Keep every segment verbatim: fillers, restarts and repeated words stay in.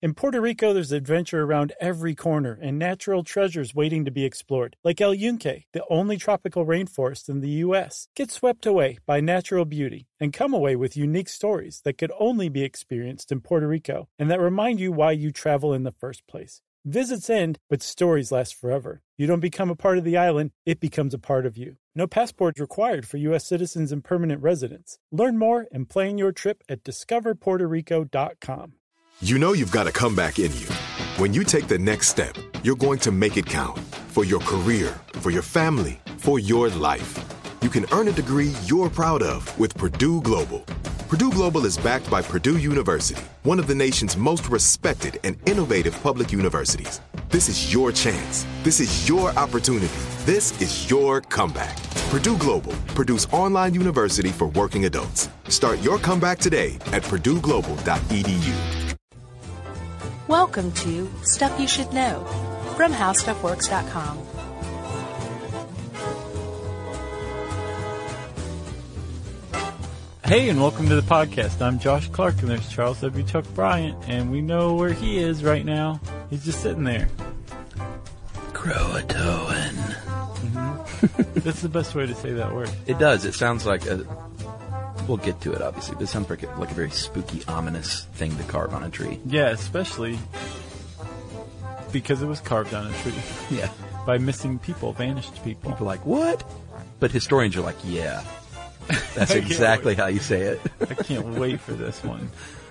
In Puerto Rico, there's adventure around every corner and natural treasures waiting to be explored, like El Yunque, the only tropical rainforest in the U S. Get swept away by natural beauty and come away with unique stories that could only be experienced in Puerto Rico and that remind you why you travel in the first place. Visits end, but stories last forever. You don't become a part of the island, it becomes a part of you. No passport required for U S citizens and permanent residents. Learn more and plan your trip at discover puerto rico dot com. You know you've got a comeback in you. When you take the next step, you're going to make it count. For your career, for your family, for your life. You can earn a degree you're proud of with Purdue Global. Purdue Global is backed by Purdue University, one of the nation's most respected and innovative public universities. This is your chance. This is your opportunity. This is your comeback. Purdue Global, Purdue's online university for working adults. Start your comeback today at purdue global dot e d u. Welcome to Stuff You Should Know from how stuff works dot com. Hey, and welcome to the podcast. I'm Josh Clark, and there's Charles W. Chuck Bryant, and we know where he is right now. He's just sitting there. Croatoan. Mm-hmm. That's the best way to say that word. It does. It sounds like a... We'll get to it, obviously, but it sounds like a, like a very spooky, ominous thing to carve on a tree. Yeah, especially because it was carved on a tree. Yeah. By missing people, vanished people. People are like, what? But historians are like, yeah. That's exactly how you say it. I can't wait for this one.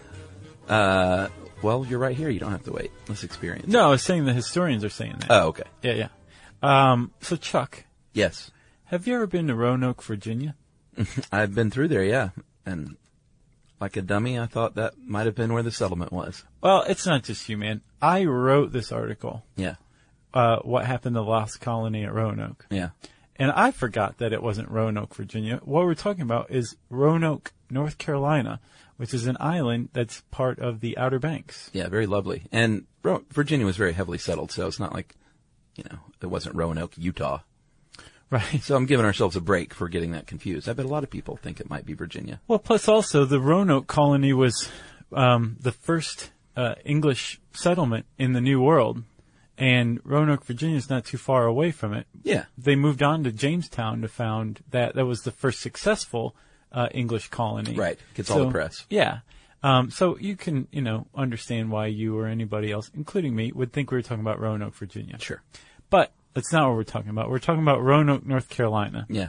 Uh, well, you're right here. You don't have to wait. Let's experience No, it. I was saying the historians are saying that. Oh, okay. Yeah, yeah. Um, so, Chuck. Yes. Have you ever been to Roanoke, Virginia? I've been through there, yeah. And like a dummy, I thought that might have been where the settlement was. Well, it's not just you, man. I wrote this article. Yeah. Uh, what happened to the lost colony at Roanoke. Yeah. And I forgot that it wasn't Roanoke, Virginia. What we're talking about is Roanoke, North Carolina, which is an island that's part of the Outer Banks. Yeah, very lovely. And Ro- Virginia was very heavily settled, so it's not like, you know, it wasn't Roanoke, Utah. Right. So I'm giving ourselves a break for getting that confused. I bet a lot of people think it might be Virginia. Well, plus also the Roanoke colony was um, the first uh, English settlement in the New World. And Roanoke, Virginia is not too far away from it. Yeah. They moved on to Jamestown to found that that was the first successful uh, English colony. Right. Gets so, all the press. Yeah. Um, so you can, you know, understand why you or anybody else, including me, would think we were talking about Roanoke, Virginia. Sure. But that's not what we're talking about. We're talking about Roanoke, North Carolina. Yeah.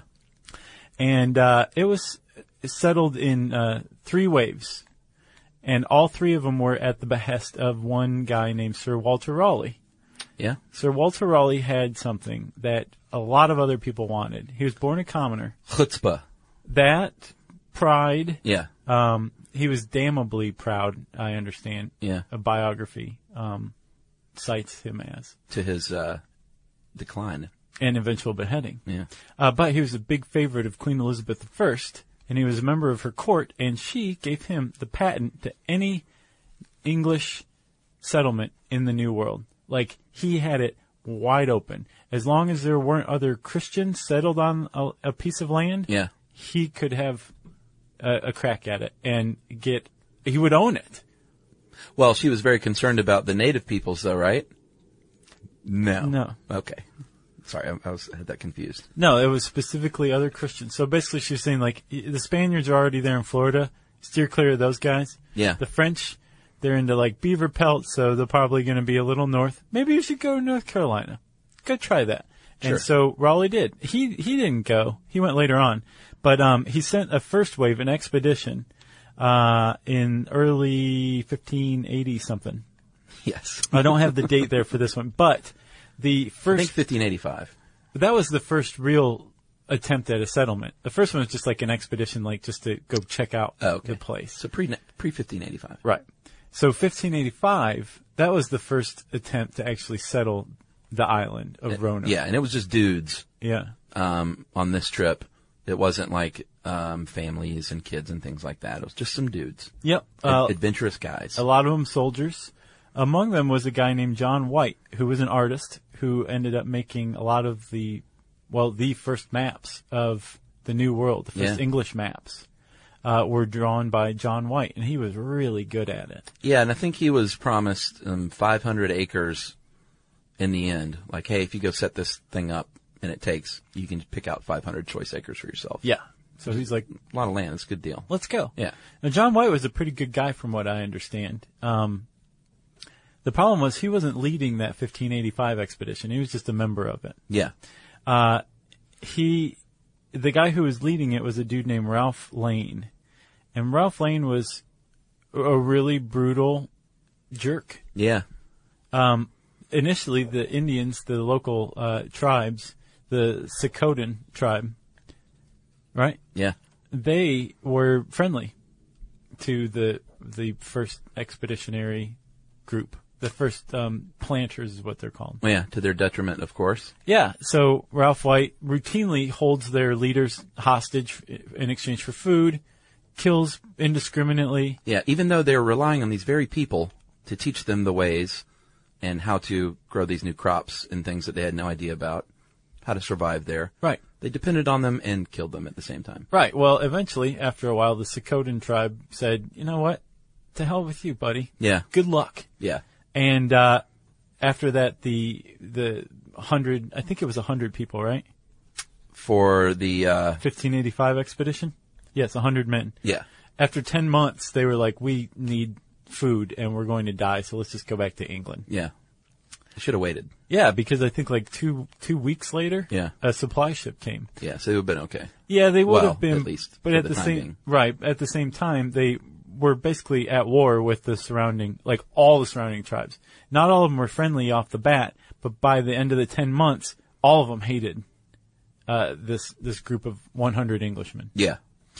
And uh, it was settled in uh, three waves. And all three of them were at the behest of one guy named Sir Walter Raleigh. Yeah. Sir Walter Raleigh had something that a lot of other people wanted. He was born a commoner. Chutzpah. That, pride. Yeah. Um, he was damnably proud, I understand. Yeah. A biography um, cites him as. To his uh, decline. And eventual beheading. Yeah. Uh, but he was a big favorite of Queen Elizabeth the First, and he was a member of her court, and she gave him the patent to any English settlement in the New World. Like, he had it wide open. As long as there weren't other Christians settled on a, a piece of land, yeah. he could have a, a crack at it and get, he would own it. Well, she was very concerned about the native peoples, though, right? No. No. Okay. Sorry, I, I was I had that confused. No, it was specifically other Christians. So basically she was saying, like, the Spaniards are already there in Florida. Steer clear of those guys. Yeah. The French, they're into, like, beaver pelts, so they're probably going to be a little north. Maybe you should go to North Carolina. Go try that. Sure. And so Raleigh did. He he didn't go. He went later on. But um, he sent a first wave, an expedition, uh, in early fifteen eighty something. Yes. I don't have the date there for this one, but the first... I think fifteen eighty-five. That was the first real attempt at a settlement. The first one was just like an expedition, like just to go check out oh, okay. the place. So pre pre fifteen eighty-five. Right. So fifteen eighty-five, that was the first attempt to actually settle the island of Roanoke. Yeah, and it was just dudes. Yeah. Um, on this trip, it wasn't like um, families and kids and things like that. It was just some dudes. Yep. Ad- Uh, adventurous guys. A lot of them soldiers. Among them was a guy named John White, who was an artist who ended up making a lot of the, well, the first maps of the New World, the first Yeah. English maps. uh, were drawn by John White, and he was really good at it. Yeah, and I think he was promised um, five hundred acres in the end. Like, hey, if you go set this thing up and it takes, you can pick out five hundred choice acres for yourself. Yeah. So he's like, a lot of land. It's a good deal. Let's go. Yeah. Now, John White was a pretty good guy from what I understand. Um, the problem was he wasn't leading that fifteen eighty-five expedition. He was just a member of it. Yeah. Uh, he, the guy who was leading it was a dude named Ralph Lane. And Ralph Lane was a really brutal jerk. Yeah. Um, initially, the Indians, the local uh, tribes, the Sicotan tribe, right? Yeah. They were friendly to the the first expeditionary group. The first um, planters is what they're called. Well, yeah, to their detriment, of course. Yeah, so Ralph White routinely holds their leaders hostage in exchange for food, kills indiscriminately. Yeah, even though they're relying on these very people to teach them the ways and how to grow these new crops and things that they had no idea about, how to survive there. Right. They depended on them and killed them at the same time. Right. Well, eventually, after a while, the Sicotan tribe said, you know what? To hell with you, buddy. Yeah. Good luck. Yeah. And uh, after that, the the hundred, I think it was a hundred people, right? For the uh, fifteen eighty-five expedition. Yes, a hundred men. Yeah. After ten months, they were like, "We need food, and we're going to die. So let's just go back to England." Yeah. They should have waited. Yeah, because I think like two two weeks later, yeah. a supply ship came. Yeah, so they would have been okay. Yeah, they would well, have been, at least, but for at the the time same being. right at the same time, they were basically at war with the surrounding, like all the surrounding tribes. Not all of them were friendly off the bat, but by the end of the ten months, all of them hated uh, this this group of one hundred Englishmen. Yeah.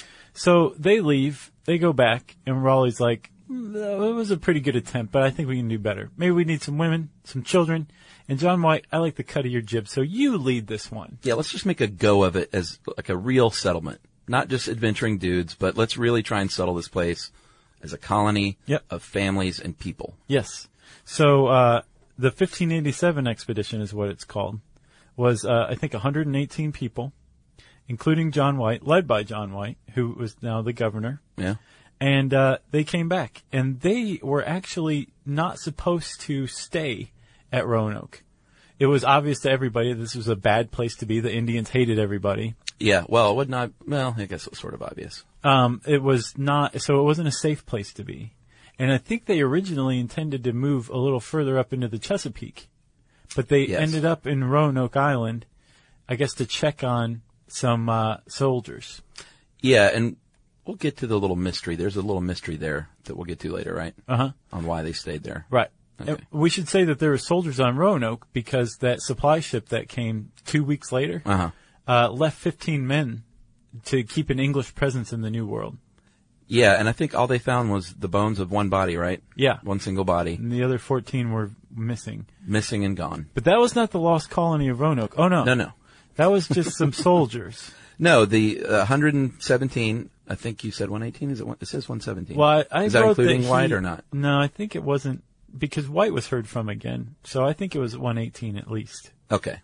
So they leave, they go back, and Raleigh's like, "It was a pretty good attempt, but I think we can do better. Maybe we need some women, some children." And John White, I like the cut of your jib, so you lead this one. Yeah, let's just make a go of it as like a real settlement. Not just adventuring dudes, but let's really try and settle this place as a colony yep. of families and people. Yes. So uh, the fifteen eighty-seven expedition is what it's called. Was, uh, I think, one hundred eighteen people, including John White, led by John White, who was now the governor. Yeah. And uh, they came back. And they were actually not supposed to stay at Roanoke. It was obvious to everybody this was a bad place to be. The Indians hated everybody. Yeah, well, it would not, well, I guess it was sort of obvious. Um, it was not, so it wasn't a safe place to be. And I think they originally intended to move a little further up into the Chesapeake. But they yes. ended up in Roanoke Island, I guess, to check on some uh, soldiers. Yeah, and we'll get to the little mystery. There's a little mystery there that we'll get to later, right? Uh-huh. On why they stayed there. Right. Okay. We should say that there were soldiers on Roanoke because that supply ship that came two weeks later uh-huh. uh, left fifteen men to keep an English presence in the New World. Yeah, and I think all they found was the bones of one body, right? Yeah. One single body. And the other fourteen were missing. Missing and gone. But that was not the lost colony of Roanoke. Oh, no. No, no. That was just some soldiers. No, the uh, one hundred seventeen, I think you said one eighteen. Is it one, it says one seventeen. Well, I, I Is that wrote including that White he, or not? No, I think it wasn't, because White was heard from again. So I think it was one eighteen at least. Okay.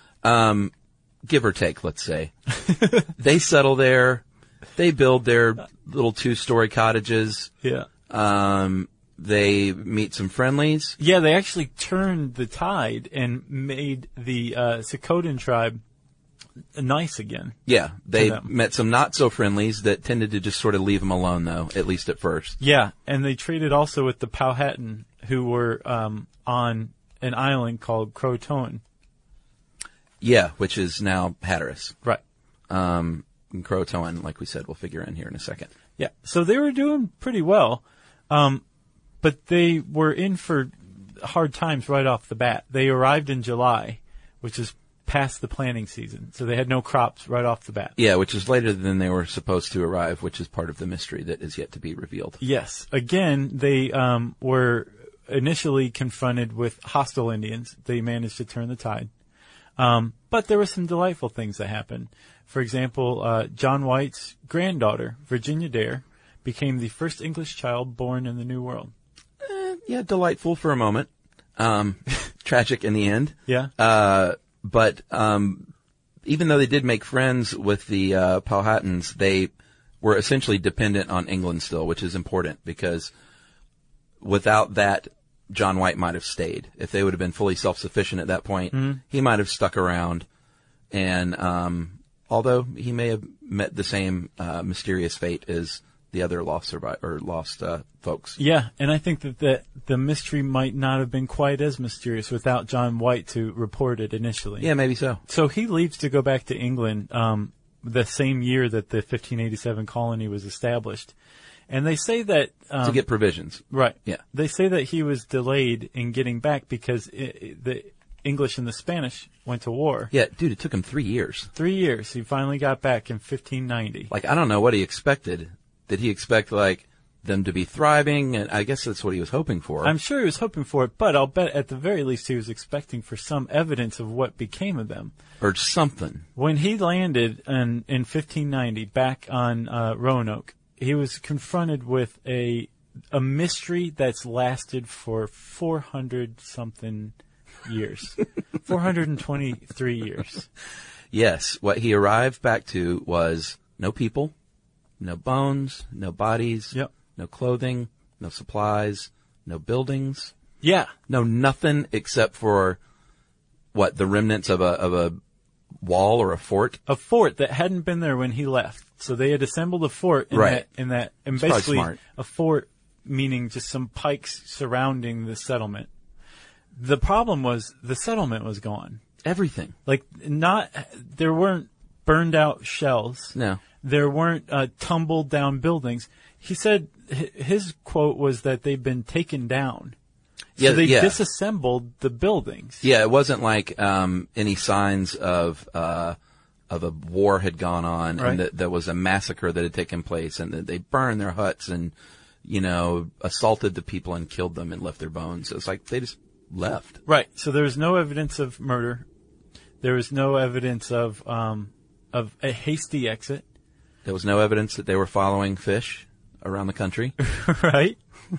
Um, give or take, let's say. They settle there. They build their little two-story cottages. Yeah. Um, they meet some friendlies. Yeah, they actually turned the tide and made the uh, Sicotan tribe nice again. Yeah, they met some not-so-friendlies that tended to just sort of leave them alone, though, at least at first. Yeah, and they traded also with the Powhatan, who were um, on an island called Croatoan. Yeah, which is now Hatteras. Right. Um, and Croatoan, like we said, will figure in here in a second. Yeah, so they were doing pretty well, um, but they were in for hard times right off the bat. They arrived in July, which is past the planting season, so they had no crops right off the bat. Yeah, which is later than they were supposed to arrive, which is part of the mystery that is yet to be revealed. Yes. Again, they um, were initially confronted with hostile Indians. They managed to turn the tide. Um, but there were some delightful things that happened. For example, uh, John White's granddaughter, Virginia Dare, became the first English child born in the New World. Eh, yeah, delightful for a moment. Um, tragic in the end. Yeah. Uh, but um, even though they did make friends with the uh, Powhatans, they were essentially dependent on England still, which is important because without that, John White might have stayed. If they would have been fully self-sufficient at that point, mm-hmm. he might have stuck around. And um, although he may have met the same uh, mysterious fate as the other lost surviv- or lost uh, folks. Yeah, and I think that the, the mystery might not have been quite as mysterious without John White to report it initially. Yeah, maybe so. So he leaves to go back to England um, the same year that the fifteen eighty-seven colony was established. And they say that... Um, to get provisions. Right. Yeah. They say that he was delayed in getting back because it, it, the English and the Spanish went to war. Yeah, dude, it took him three years. Three years. He finally got back in fifteen ninety. Like, I don't know what he expected. Did he expect, like, them to be thriving? And I guess that's what he was hoping for. I'm sure he was hoping for it, but I'll bet at the very least he was expecting for some evidence of what became of them. Or something. When he landed in, in fifteen ninety back on uh, Roanoke, he was confronted with a a mystery that's lasted for four hundred something years. four hundred twenty-three years. Yes. What he arrived back to was no people, no bones, no bodies, yep. no clothing, no supplies, no buildings. Yeah. No nothing except for, what, the remnants of a of a wall or a fort? A fort that hadn't been there when he left. So they had assembled a fort in right. that, in that, and It's basically smart. a fort meaning just some pikes surrounding the settlement. The problem was the settlement was gone. Everything. Like, not, there weren't burned out shells. No. There weren't uh, tumbled down buildings. He said his quote was that they've been taken down. So yeah, they yeah. disassembled the buildings. Yeah, it wasn't like um, any signs of uh, of a war had gone on right. and that there was a massacre that had taken place and that they burned their huts and, you know, assaulted the people and killed them and left their bones. It was like they just left. Right. So there was no evidence of murder. There was no evidence of um, of a hasty exit. There was no evidence that they were following fish around the country. Right.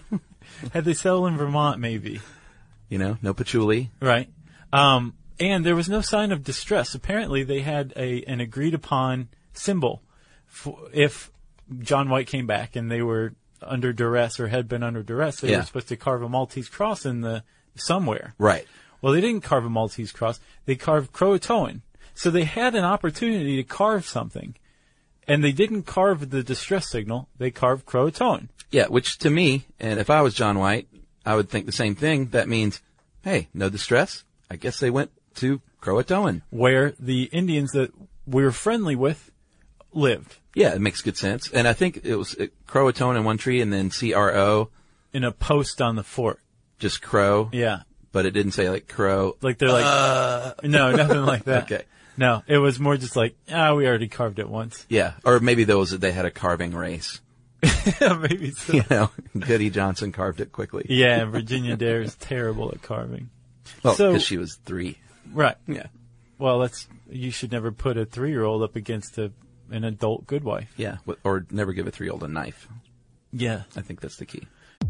Had they settled in Vermont, maybe. You know, no patchouli. Right. Um, and there was no sign of distress. Apparently, they had a an agreed upon symbol for if John White came back and they were under duress or had been under duress. They yeah. were supposed to carve a Maltese cross in the somewhere. Right. Well, they didn't carve a Maltese cross. They carved Croatoan. So they had an opportunity to carve something. And they didn't carve the distress signal. They carved Croatoan. Yeah, which to me, and if I was John White, I would think the same thing. That means, hey, no distress. I guess they went to Croatoan. Where the Indians that we were friendly with lived. Yeah, it makes good sense. And I think it was Croatoan in one tree and then C R O. In a post on the fort. Just crow. Yeah. But it didn't say like crow. Like they're like, uh. no, nothing like that. Okay. No, it was more just like, ah, we already carved it once. Yeah. Or maybe those they had a carving race. Maybe so. You know, Goody Johnson carved it quickly. Yeah, Virginia Dare is terrible at carving. Well, so, because she was three. Right. Yeah. Well, that's you should never put a three-year-old up against a an adult good wife. Yeah, or never give a three-year-old a knife. Yeah. I think that's the key.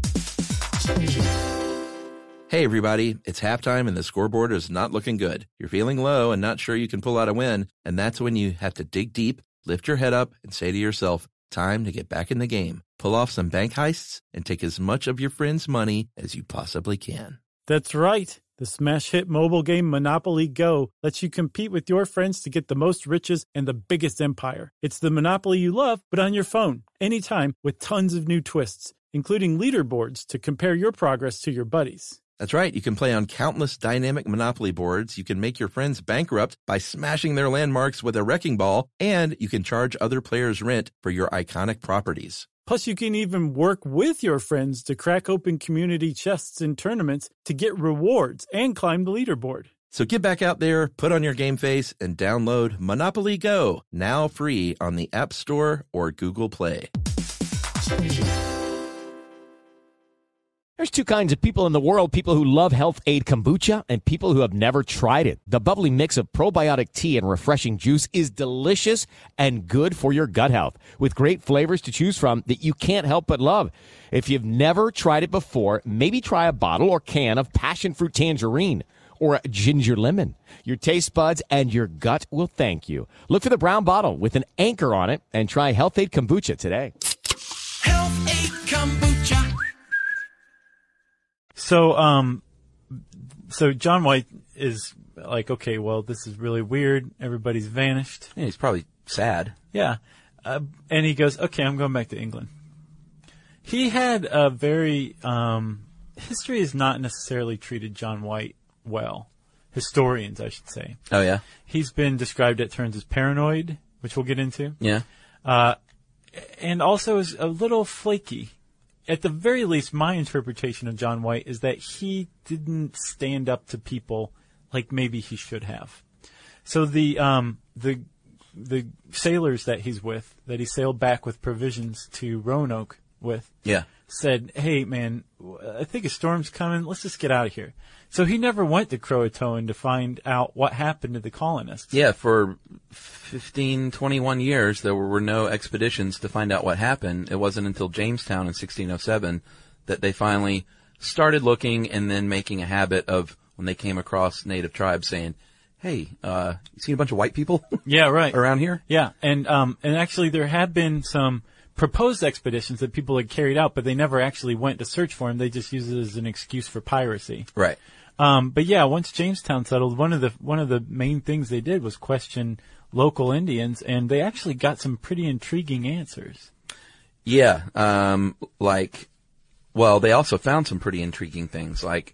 Hey, everybody, it's halftime and the scoreboard is not looking good. You're feeling low and not sure you can pull out a win, and that's when you have to dig deep, lift your head up, and say to yourself, time to get back in the game. Pull off some bank heists and take as much of your friends' money as you possibly can. That's right. The smash hit mobile game Monopoly Go lets you compete with your friends to get the most riches and the biggest empire. It's the Monopoly you love, but on your phone, anytime, with tons of new twists, including leaderboards to compare your progress to your buddies. That's right. You can play on countless dynamic Monopoly boards. You can make your friends bankrupt by smashing their landmarks with a wrecking ball, and you can charge other players rent for your iconic properties. Plus, you can even work with your friends to crack open community chests in tournaments to get rewards and climb the leaderboard. So get back out there, put on your game face, and download Monopoly Go, now free on the App Store or Google Play. There's two kinds of people in the world, people who love Health Aid Kombucha and people who have never tried it. The bubbly mix of probiotic tea and refreshing juice is delicious and good for your gut health, with great flavors to choose from that you can't help but love. If you've never tried it before, maybe try a bottle or can of passion fruit tangerine, or ginger lemon. Your taste buds and your gut will thank you. Look for the brown bottle with an anchor on it and try Health Aid Kombucha today. Health Aid Kombucha. So, um, so John White is like, okay, well, this is really weird. Everybody's vanished. Yeah, he's probably sad. Yeah. Uh, and he goes, okay, I'm going back to England. He had a very, um, history has not necessarily treated John White well. Historians, I should say. Oh, yeah? He's been described at turns as paranoid, which we'll get into. Yeah. Uh, and also is a little flaky. At the very least, my interpretation of John White is that he didn't stand up to people like maybe he should have. So the, um, the, the sailors that he's with, that he sailed back with provisions to Roanoke with, Yeah. said, hey, man, I think a storm's coming. Let's just get out of here. So he never went to Croatoan to find out what happened to the colonists. Yeah, for fifteen, twenty-one years, there were no expeditions to find out what happened. It wasn't until Jamestown in sixteen oh seven that they finally started looking and then making a habit of, when they came across native tribes, saying, hey, uh, you seen a bunch of white people Yeah, right. around here? Yeah, and um, and actually there had been some proposed expeditions that people had carried out, but they never actually went to search for them. They just used it as an excuse for piracy. Right. Um, but yeah, once Jamestown settled, one of the one of the main things they did was question local Indians, and they actually got some pretty intriguing answers. Yeah, um, like, well, they also found some pretty intriguing things, like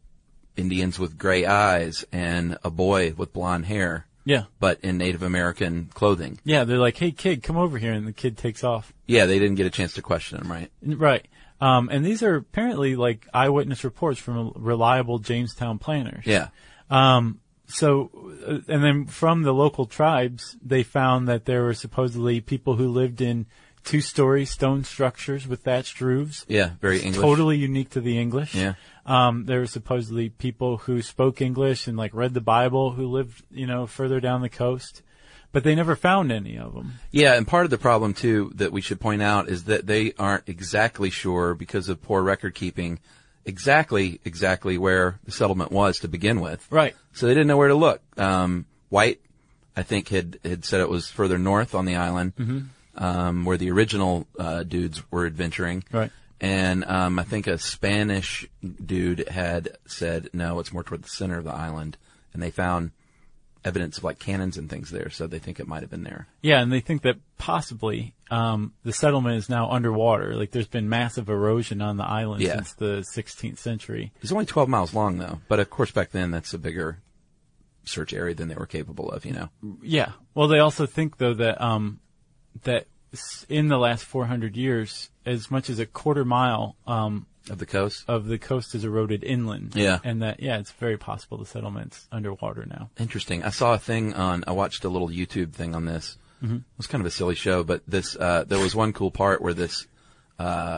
Indians with gray eyes and a boy with blonde hair. Yeah. But in Native American clothing. Yeah, they're like, hey, kid, come over here, and the kid takes off. Yeah, they didn't get a chance to question him, right? Right. Um, and these are apparently like eyewitness reports from reliable Jamestown planners. Yeah. Um, so, uh, and then from the local tribes, they found that there were supposedly people who lived in two-story stone structures with thatched roofs. Yeah, very English. Totally unique to the English. Yeah. Um, there were supposedly people who spoke English and like read the Bible who lived, you know, further down the coast. But they never found any of them. Yeah, and part of the problem, too, that we should point out is that they aren't exactly sure, because of poor record keeping, exactly, exactly where the settlement was to begin with. Right. So they didn't know where to look. Um, White, I think, had, had said it was further north on the island, Mm-hmm. um, where the original uh, dudes were adventuring. Right. And um, I think a Spanish dude had said, no, it's more toward the center of the island. And they found evidence of like cannons and things there, so they think it might have been there. Yeah, and they think that possibly um, the settlement is now underwater. Like there's been massive erosion on the island Yeah. since the sixteenth century. It's only twelve miles long, though. But of course, back then, that's a bigger search area than they were capable of, you know. Yeah. Well, they also think though that um, that s- in the last four hundred years, as much as a quarter mile um, Of the coast. of the coast is eroded inland. Yeah. And that, yeah, it's very possible the settlement's underwater now. Interesting. I saw a thing on, I watched a little YouTube thing on this. Mm-hmm. It was kind of a silly show, but this, uh, there was one cool part where this, uh,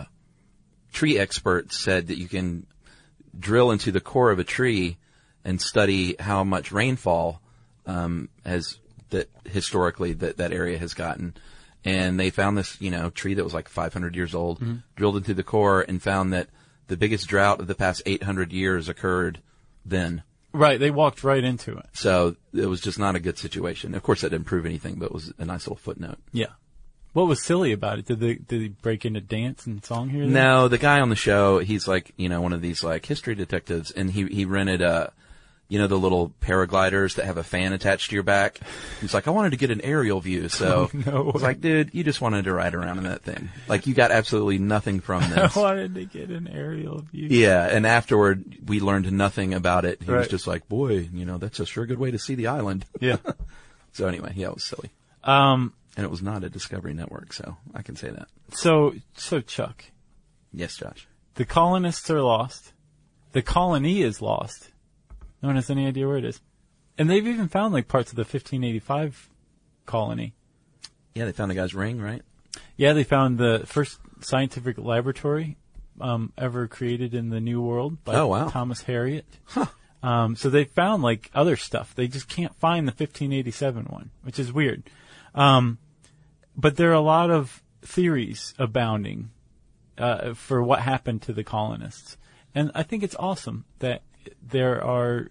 tree expert said that you can drill into the core of a tree and study how much rainfall, um, has, that historically that, that area has gotten. And they found this, you know, tree that was like five hundred years old, Mm-hmm. drilled into the core and found that the biggest drought of the past eight hundred years occurred then. Right. They walked right into it. So it was just not a good situation. Of course, that didn't prove anything, but it was a nice little footnote. Yeah. What was silly about it? Did they did he break into dance and song here? and there? No, the guy on the show, he's like, you know, one of these like history detectives, and he he rented a, you know, the little paragliders that have a fan attached to your back. He's like, I wanted to get an aerial view, so Oh, no I was like, dude, you just wanted to ride around in that thing. Like, you got absolutely nothing from I this. wanted to get an aerial view. Yeah, and afterward, we learned nothing about it. He was Right. just like, boy, you know, that's a sure good way to see the island. Yeah. So anyway, yeah, it was silly. Um. And it was not a Discovery Network, so I can say that. So so Chuck, Yes, Josh. the colonists are lost. The colony is lost. No one has any idea where it is. And they've even found like parts of the fifteen eighty-five colony. Yeah, they found a guy's ring, right? Yeah, they found the first scientific laboratory um, ever created in the New World by Oh, wow. Thomas Harriot. Huh. Um, so they found like other stuff. They just can't find the fifteen eighty-seven one, which is weird. Um, but there are a lot of theories abounding uh, for what happened to the colonists. And I think it's awesome that there are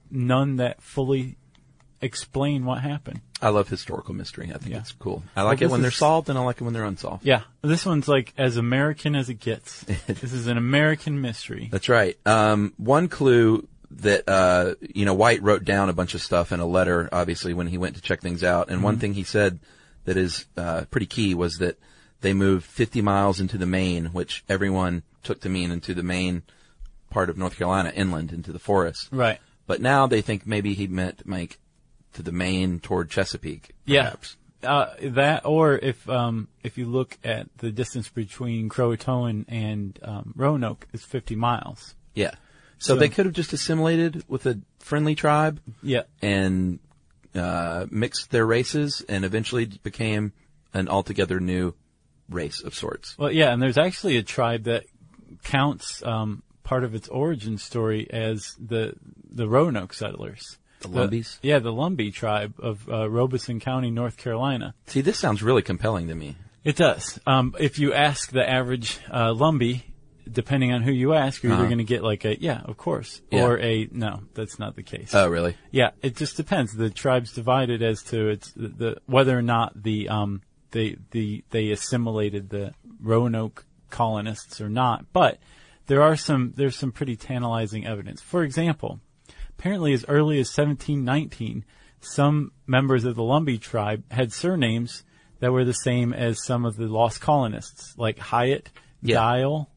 none that fully explain what happened. I love historical mystery. I think Yeah. it's cool. I like Well, it when this they're is- solved, and I like it when they're unsolved. Yeah, this one's like as American as it gets. This is an American mystery. That's right. Um, one clue that, uh, you know, White wrote down a bunch of stuff in a letter, obviously, when he went to check things out. And Mm-hmm. one thing he said that is, uh, pretty key was that they moved fifty miles into the Maine, which everyone took to mean into the Maine part of North Carolina, inland into the forest. Right. But now they think maybe he meant like to the Maine toward Chesapeake, Yeah. perhaps. Uh, that, or if um, if you look at the distance between Croatoan and um, Roanoke, it's fifty miles. Yeah. So, So- they could have just assimilated with a friendly tribe Yeah. and uh, mixed their races and eventually became an altogether new race of sorts. Well, yeah, and there's actually a tribe that counts um, part of its origin story as the the Roanoke settlers. The Lumbees? Yeah, the Lumbee tribe of uh, Robeson County, North Carolina. See, this sounds really compelling to me. It does. Um, if you ask the average uh, Lumbee, depending on who you ask, you're Uh-huh. either going to get like a, yeah, of course, Yeah. or a, no, that's not the case. Oh, really? Yeah, it just depends. The tribe's divided as to its the, the whether or not the um they the they assimilated the Roanoke colonists or not. But there are some there's some pretty tantalizing evidence. For example, apparently as early as seventeen nineteen, some members of the Lumbee tribe had surnames that were the same as some of the lost colonists, like Hyatt, Yeah. Dial.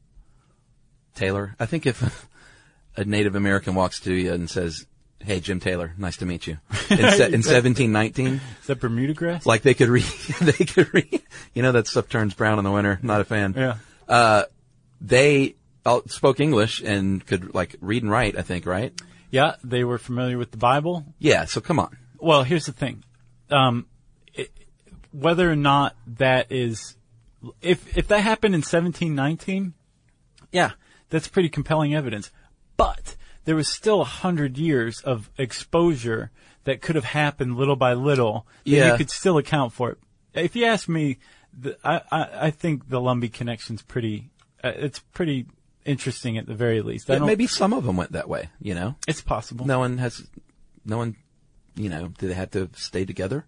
Taylor? I think if a Native American walks to you and says, "Hey, Jim Taylor, nice to meet you," in, se- in seventeen nineteen, Is that Bermuda grass? like they could read, they could read, you know, that stuff turns brown in the winter. Not a fan. Yeah. Uh, they all spoke English and could like read and write, I think, right? Yeah, they were familiar with the Bible. Yeah, so come on. Well, here's the thing. Um, it, whether or not that is, if, if that happened in seventeen nineteen, yeah, that's pretty compelling evidence. But there was still a hundred years of exposure that could have happened little by little. That Yeah. You could still account for it. If you ask me, the, I, I, I think the Lumbee connection's pretty, uh, it's pretty interesting at the very least. I But don't, maybe some of them went that way, you know? it's possible. No one has, no one, you know, do they have to stay together?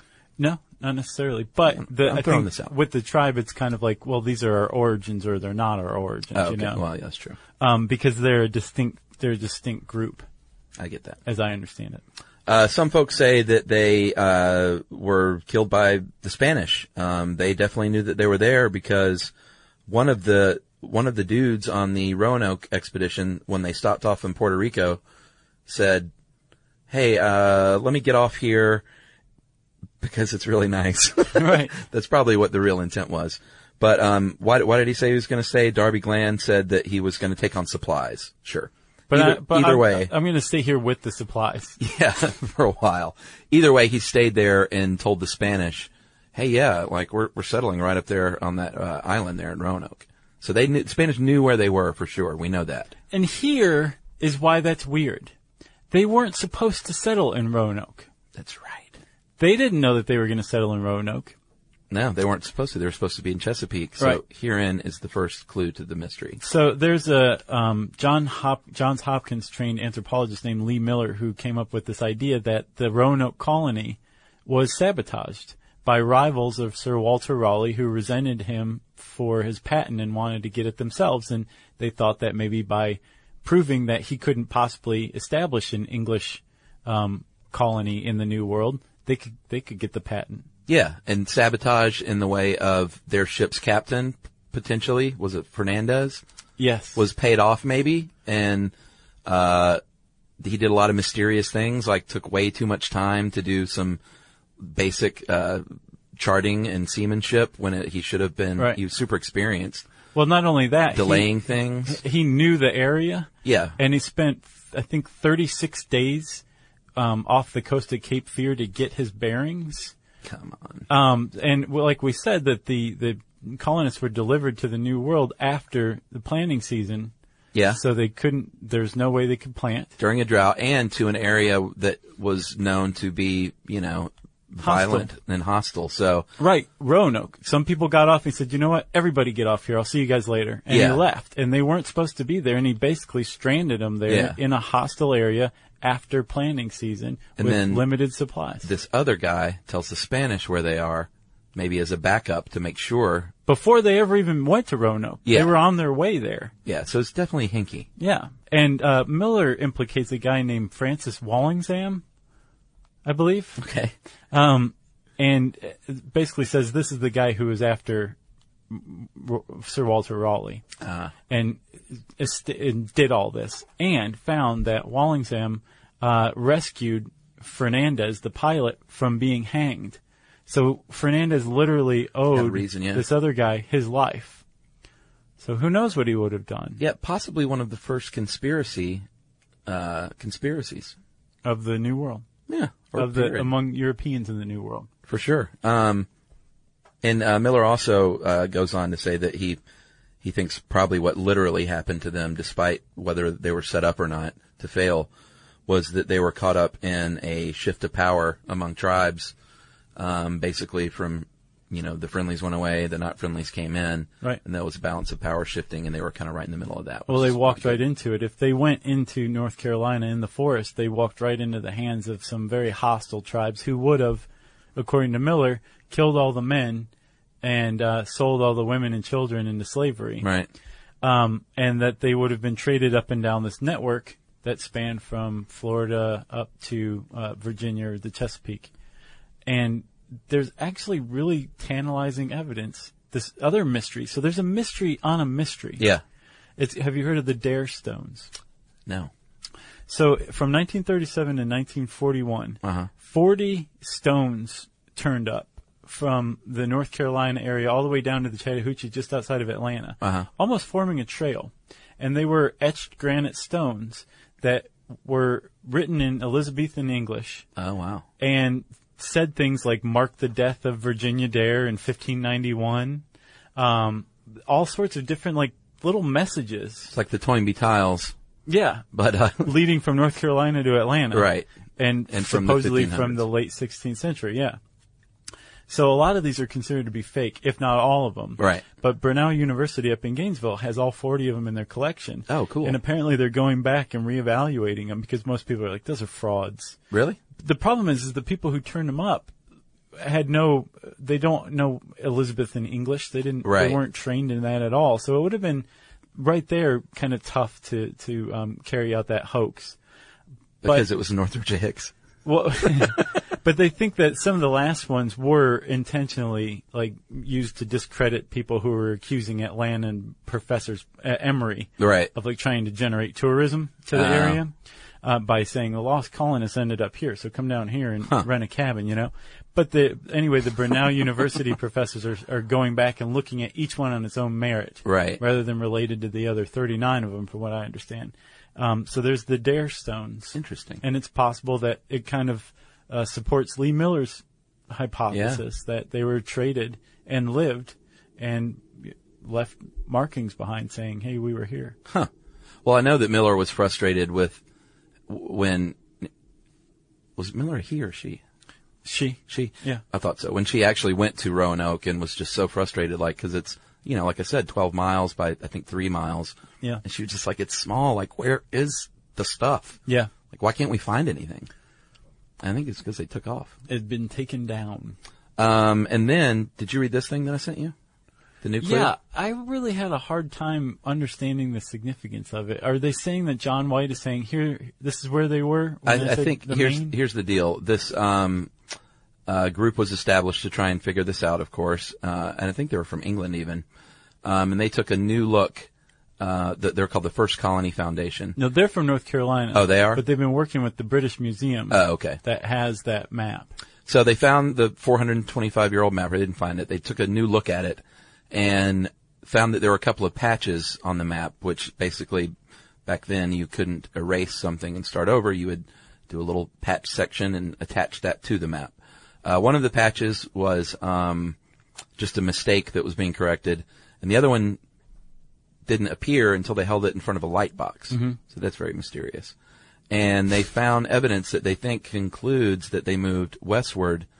No, not necessarily. But the, I'm I throwing think this out. with the tribe, it's kind of like, well, these are our origins or they're not our origins, Oh, okay. you know, Well, yeah, that's true. um, because they're a distinct, they're a distinct group, I get that. as I understand it. Uh, some folks say that they uh, were killed by the Spanish. Um, they definitely knew that they were there because one of the one of the dudes on the Roanoke expedition, when they stopped off in Puerto Rico, said, "Hey, uh, let me get off here because it's really nice." Right. That's probably what the real intent was. But um, why, why did he say he was going to stay? Darby Gland said that he was going to take on supplies. Sure. But, either I, but either I'm, way. I'm going to stay here with the supplies. Yeah, for a while. Either way, he stayed there and told the Spanish, "Hey, yeah, like we're we're settling right up there on that uh, island there in Roanoke." So they knew, the Spanish knew where they were for sure. We know that. And here is why that's weird. They weren't supposed to settle in Roanoke. That's right. They didn't know that they were going to settle in Roanoke. No, they weren't supposed to. They were supposed to be in Chesapeake. So Right. herein is the first clue to the mystery. So there's a um, John Hop- Johns Hopkins trained anthropologist named Lee Miller who came up with this idea that the Roanoke colony was sabotaged by rivals of Sir Walter Raleigh who resented him for his patent and wanted to get it themselves. And they thought that maybe by proving that he couldn't possibly establish an English um, colony in the New World, they could they could get the patent. Yeah, and sabotage in the way of their ship's captain, potentially, was it Fernandez? Yes. Was paid off maybe, and uh he did a lot of mysterious things, like took way too much time to do some basic uh charting and seamanship when it, he should have been, Right. he was super experienced, Well, not only that, delaying he, things. he knew the area. Yeah. And he spent, I think, thirty-six days um, off the coast of Cape Fear to get his bearings. Come on. Um, and well, like we said, that the, the colonists were delivered to the New World after the planting season. Yeah. So they couldn't, there's no way they could plant. During a drought, and to an area that was known to be, you know, violent and hostile. So Right, Roanoke. Some people got off and said, you know what, everybody get off here. I'll see you guys later. And Yeah. he left. And they weren't supposed to be there, and he basically stranded them there Yeah. in a hostile area after planting season And with then limited supplies. this other guy tells the Spanish where they are, maybe as a backup to make sure. Before they ever even went to Roanoke. Yeah. They were on their way there. Yeah, so it's definitely hinky. Yeah. And uh, Miller implicates a guy named Francis Walsingham, I believe. Okay. Um, and basically says this is the guy who was after R- Sir Walter Raleigh, Uh, and, est- and did all this, and found that Walsingham uh, rescued Fernandez, the pilot, from being hanged. So Fernandez literally owed a reason, yeah. this other guy his life. So who knows what he would have done yeah, possibly one of the first conspiracy uh, conspiracies. of the New World, Yeah, or of the period. among Europeans in the New World. For sure. Um, and uh, Miller also uh, goes on to say that he he thinks probably what literally happened to them, despite whether they were set up or not to fail, was that they were caught up in a shift of power among tribes. Um, basically, from you know the friendlies went away, the not friendlies came in, Right. and there was a balance of power shifting, and they were kind of right in the middle of that. Well, which they is walked not right good. into it. If they went into North Carolina in the forest, they walked right into the hands of some very hostile tribes who would have, according to Miller, killed all the men and uh, sold all the women and children into slavery. Right. Um, and that they would have been traded up and down this network that spanned from Florida up to uh, Virginia or the Chesapeake. And there's actually really tantalizing evidence. This other mystery. So there's a mystery on a mystery. Yeah. It's, have you heard of the Dare Stones? No. So from nineteen thirty-seven to nineteen forty-one, Uh huh. forty stones turned up from the North Carolina area all the way down to the Chattahoochee just outside of Atlanta, Uh-huh. almost forming a trail. And they were etched granite stones that were written in Elizabethan English Oh wow. and said things like mark the death of Virginia Dare in fifteen ninety-one. Um, all sorts of different like little messages. It's like the Toynbee tiles, Yeah. but uh, Leading from North Carolina to Atlanta. right. And, And from the supposedly fifteen from hundreds. the late sixteenth century, yeah. So a lot of these are considered to be fake, if not all of them. Right. But Brenau University up in Gainesville has all forty of them in their collection. Oh, cool. And apparently they're going back and reevaluating them because most people are like, those are frauds. Really? The problem is, is the people who turned them up had no, they don't know Elizabethan English. They didn't, Right. they weren't trained in that at all. So it would have been right there kind of tough to, to, um, carry out that hoax. Because But- it was Northridge Hicks. Well, but they think that some of the last ones were intentionally like used to discredit people who were accusing Atlanta and professors uh, Emory Right. of like trying to generate tourism to the Oh. area uh, by saying the lost colonists ended up here, so come down here and Huh. rent a cabin, you know. But the anyway, the Brenau University professors are, are going back and looking at each one on its own merit, Right. rather than related to the other thirty-nine of them, from what I understand. Um, so there's the Dare Stones. Interesting. And it's possible that it kind of uh, supports Lee Miller's hypothesis that they were traded and lived and left markings behind saying, hey, we were here. Huh. Well, I know that Miller was frustrated with when was Miller he or she? She. She. Yeah. I thought so. When she actually went to Roanoke and was just so frustrated, like, because it's, you know, like I said, twelve miles by, I think, three miles. Yeah. And she was just like, it's small. Like, where is the stuff? Yeah. Like, why can't we find anything? I think it's because they took off. It had been taken down. Um, and then, did you read this thing that I sent you? The nuclear? Yeah, I really had a hard time understanding the significance of it. Are they saying that John White is saying, here, this is where they were? I, when they I said think the here's main? here's the deal. This um, uh, group was established to try and figure this out, of course, uh, and I think they were from England even. Um, and they took a new look. Uh, th- they're called the First Colony Foundation. No, they're from North Carolina. Oh, they are? But they've been working with the British Museum Oh, okay. that has that map. So they found the four hundred twenty-five year old map. They didn't find it. They took a new look at it and found that there were a couple of patches on the map, which basically back then you couldn't erase something and start over. You would do a little patch section and attach that to the map. Uh, one of the patches was um, just a mistake that was being corrected, and the other one didn't appear until they held it in front of a light box. Mm-hmm. So that's very mysterious. And they found evidence that they think concludes that they moved westward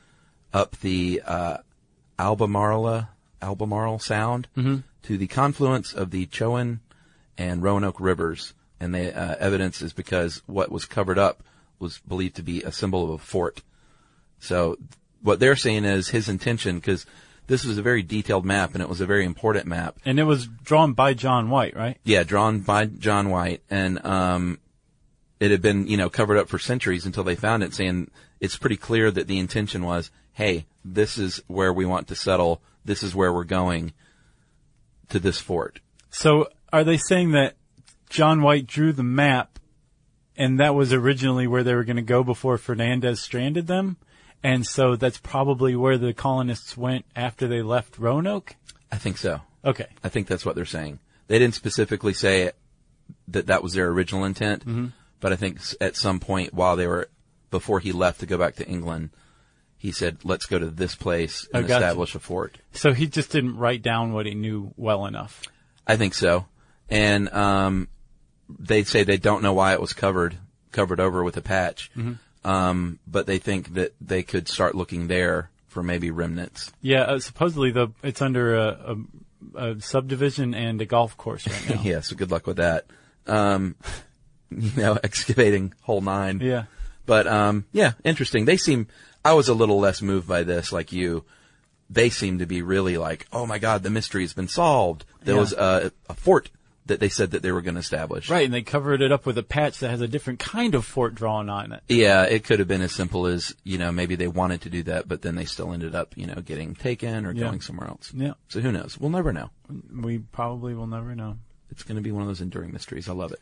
up the uh, Albemarle, Albemarle Sound Mm-hmm. to the confluence of the Chowan and Roanoke rivers. And the uh, evidence is because what was covered up was believed to be a symbol of a fort. So what they're saying is his intention, because this was a very detailed map and it was a very important map. And it was drawn by John White, right? Yeah, drawn by John White. And um, it had been, you know, covered up for centuries until they found it, saying it's pretty clear that the intention was, hey, this is where we want to settle. This is where we're going to this fort. So are they saying that John White drew the map and that was originally where they were going to go before Fernandez stranded them? And so that's probably where the colonists went after they left Roanoke? I think so. Okay. I think that's what they're saying. They didn't specifically say that that was their original intent, Mm-hmm. but I think s- at some point while they were, before he left to go back to England, he said, let's go to this place and I got you. establish a fort. So he just didn't write down what he knew well enough. I think so. And um, they say they don't know why it was covered, covered over with a patch. Mm-hmm. Um, but they think that they could start looking there for maybe remnants. Yeah, uh, supposedly the it's under a, a, a subdivision and a golf course right now. Yeah, so good luck with that. Um, you know, excavating whole nine. Yeah. But, um, yeah, interesting. They seem, I was a little less moved by this, like you. They seem to be really like, oh my God, the mystery has been solved. There Yeah. was a, a fort that they said that they were going to establish. Right, and they covered it up with a patch that has a different kind of fort drawn on it. Yeah, it could have been as simple as, you know, maybe they wanted to do that, but then they still ended up, you know, getting taken or Yeah. going somewhere else. Yeah. So who knows? We'll never know. We probably will never know. It's going to be one of those enduring mysteries. I love it.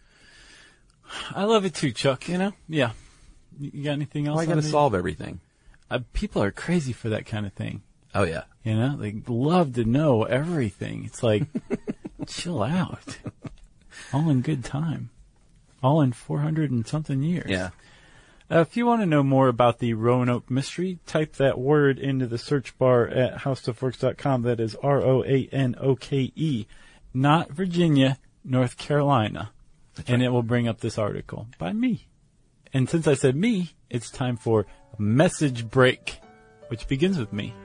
I love it too, Chuck. You know? Yeah. You you got anything else? Well, I got to on the- solve everything. Uh, people are crazy for that kind of thing. Oh, yeah. You know? They love to know everything. It's like, chill out. All in good time. All in four hundred and something years. Yeah. Uh, if you want to know more about the Roanoke mystery, type that word into the search bar at how stuff works dot com. That is R O A N O K E. Not Virginia, North Carolina. That's And right. it will bring up this article by me. And since I said me, it's time for Message Break, which begins with me.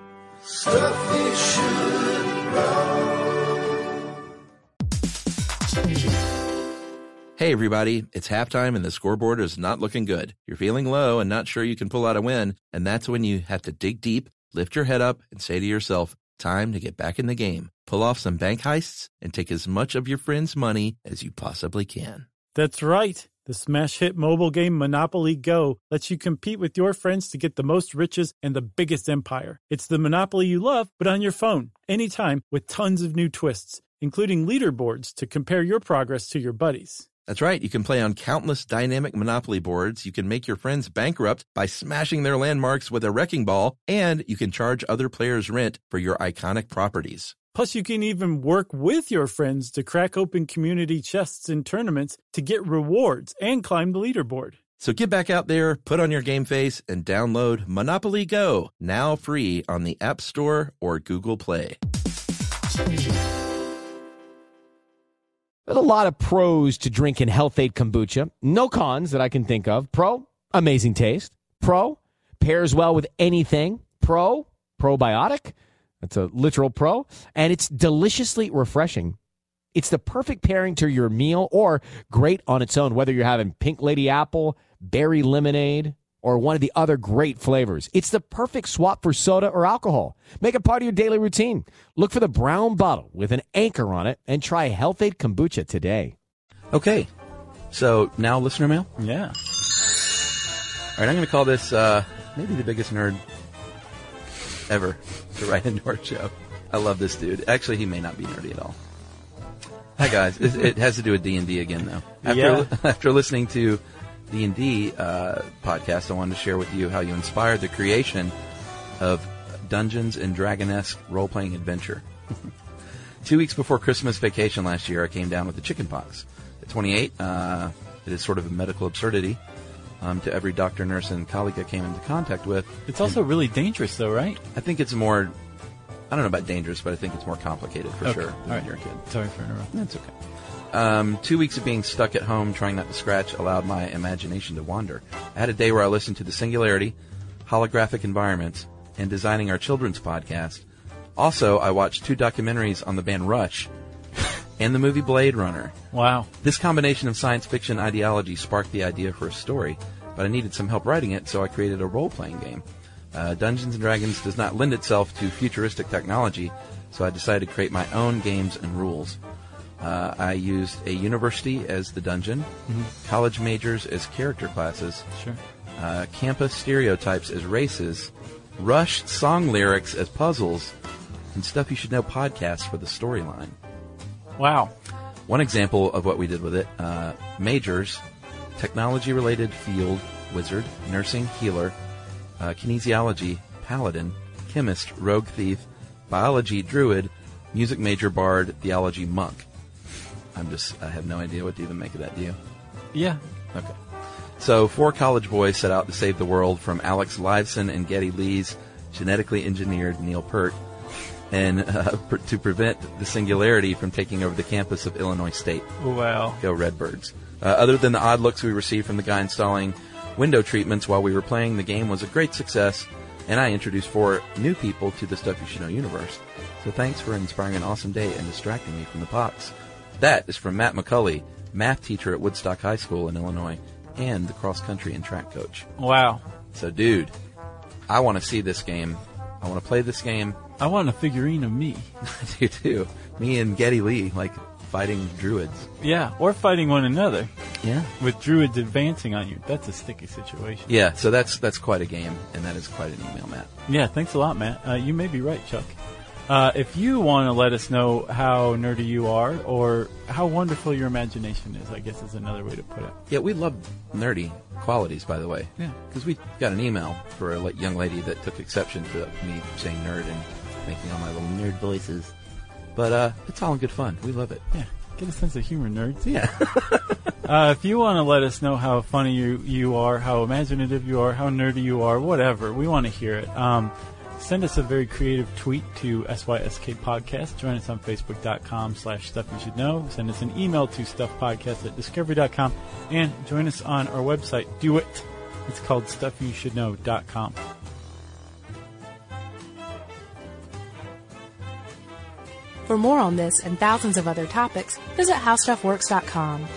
Hey, everybody, it's halftime and the scoreboard is not looking good. You're feeling low and not sure you can pull out a win, and that's when you have to dig deep, lift your head up, and say to yourself, time to get back in the game. Pull off some bank heists and take as much of your friends' money as you possibly can. That's right. The smash hit mobile game Monopoly Go lets you compete with your friends to get the most riches and the biggest empire. It's the Monopoly you love, but on your phone, anytime, with tons of new twists, including leaderboards to compare your progress to your buddies. That's right. You can play on countless dynamic Monopoly boards. You can make your friends bankrupt by smashing their landmarks with a wrecking ball, and you can charge other players rent for your iconic properties. Plus, you can even work with your friends to crack open community chests in tournaments to get rewards and climb the leaderboard. So get back out there, put on your game face, and download Monopoly Go, now free on the App Store or Google Play. There's a lot of pros to drinking Health Aid Kombucha. No cons that I can think of. Pro, amazing taste. Pro, pairs well with anything. Pro, probiotic. That's a literal pro. And it's deliciously refreshing. It's the perfect pairing to your meal or great on its own, whether you're having pink lady apple, berry lemonade, or one of the other great flavors. It's the perfect swap for soda or alcohol. Make it part of your daily routine. Look for the brown bottle with an anchor on it and try Health Aid Kombucha today. Okay. So now listener mail. Yeah. All right, I'm going to call this uh, maybe the biggest nerd ever to write into our show. I love this dude. Actually, he may not be nerdy at all. Hi, guys. It, it has to do with D and D again, though. After, Yeah. after listening to D and D uh, podcast, I wanted to share with you how you inspired the creation of Dungeons and Dragon-esque role-playing adventure. Two weeks before Christmas vacation last year, I came down with the chicken pox. At twenty-eight, uh, it is sort of a medical absurdity um, to every doctor, nurse, and colleague I came into contact with. It's also really dangerous, though, right? I think it's more, I don't know about dangerous, but I think it's more complicated for Okay. sure All when right. you're a kid. Sorry for interrupting. That's okay. Um, two weeks of being stuck at home trying not to scratch allowed my imagination to wander. I had a day where I listened to The Singularity, Holographic Environments, and designing our children's podcast. Also, I watched two documentaries on the band Rush and the movie Blade Runner. Wow. This combination of science fiction ideology sparked the idea for a story, but I needed some help writing it, so I created a role-playing game. Uh, Dungeons and Dragons does not lend itself to futuristic technology, so I decided to create my own games and rules. Uh, I used a university as the dungeon, mm-hmm. college majors as character classes, sure. uh, campus stereotypes as races, Rush song lyrics as puzzles, and Stuff You Should Know podcasts for the storyline. Wow. One example of what we did with it, uh, majors, technology-related field, wizard, nursing, healer, uh, kinesiology, paladin, chemist, rogue thief, biology, druid, music major, bard, theology, monk. I'm just, I have no idea what to even make of that, do you? Yeah. Okay. So, four college boys set out to save the world from Alex Lifeson and Geddy Lee's genetically engineered Neil Peart, and uh, pr- to prevent the singularity from taking over the campus of Illinois State. Wow. Go Redbirds. Uh, other than the odd looks we received from the guy installing window treatments while we were playing, the game was a great success, and I introduced four new people to the Stuff You Should Know universe. So thanks for inspiring an awesome day and distracting me from the pox. That is from Matt McCulley, math teacher at Woodstock High School in Illinois, and the cross-country and track coach. Wow. So, dude, I want to see this game. I want to play this game. I want a figurine of me. I do, too. Me and Geddy Lee, like, fighting druids. Yeah, or fighting one another. Yeah. With druids advancing on you. That's a sticky situation. Yeah, so that's that's quite a game, and that is quite an email, Matt. Yeah, thanks a lot, Matt. Uh, you may be right, Chuck. Uh, if you want to let us know how nerdy you are or how wonderful your imagination is, I guess is another way to put it. Yeah, we love nerdy qualities, by the way. Yeah. Because we got an email for a young lady that took exception to me saying nerd and making all my little nerd voices. But uh, it's all in good fun. We love it. Yeah. Get a sense of humor, nerds. Yeah. uh, if you want to let us know how funny you, you are, how imaginative you are, how nerdy you are, whatever, we want to hear it. Um, Send us a very creative tweet to S Y S K Podcast. Join us on Facebook.com slash Stuff You Should Know. Send us an email to stuffpodcast at discovery dot com. And join us on our website. Do it. It's called stuff you should know dot com. For more on this and thousands of other topics, visit how stuff works dot com.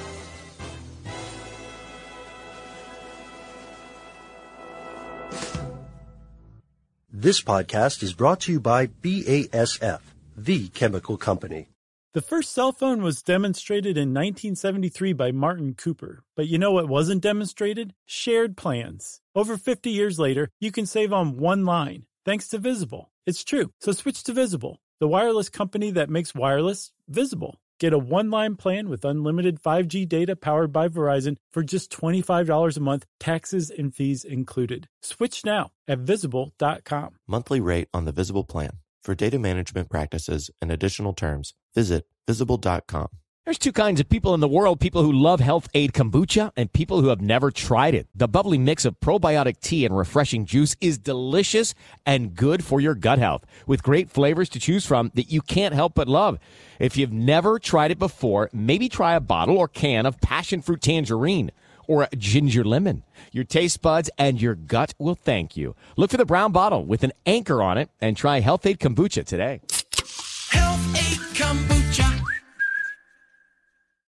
This podcast is brought to you by B A S F, the chemical company. The first cell phone was demonstrated in nineteen seventy-three by Martin Cooper. But you know what wasn't demonstrated? Shared plans. Over fifty years later, you can save on one line, thanks to Visible. It's true, so switch to Visible, the wireless company that makes wireless visible. Get a one-line plan with unlimited five G data powered by Verizon for just twenty-five dollars a month, taxes and fees included. Switch now at visible dot com. Monthly rate on the Visible plan. For data management practices and additional terms, visit visible dot com. There's two kinds of people in the world, people who love Health Aid Kombucha and people who have never tried it. The bubbly mix of probiotic tea and refreshing juice is delicious and good for your gut health, with great flavors to choose from that you can't help but love. If you've never tried it before, maybe try a bottle or can of passion fruit tangerine or a ginger lemon. Your taste buds and your gut will thank you. Look for the brown bottle with an anchor on it and try Health Aid Kombucha today.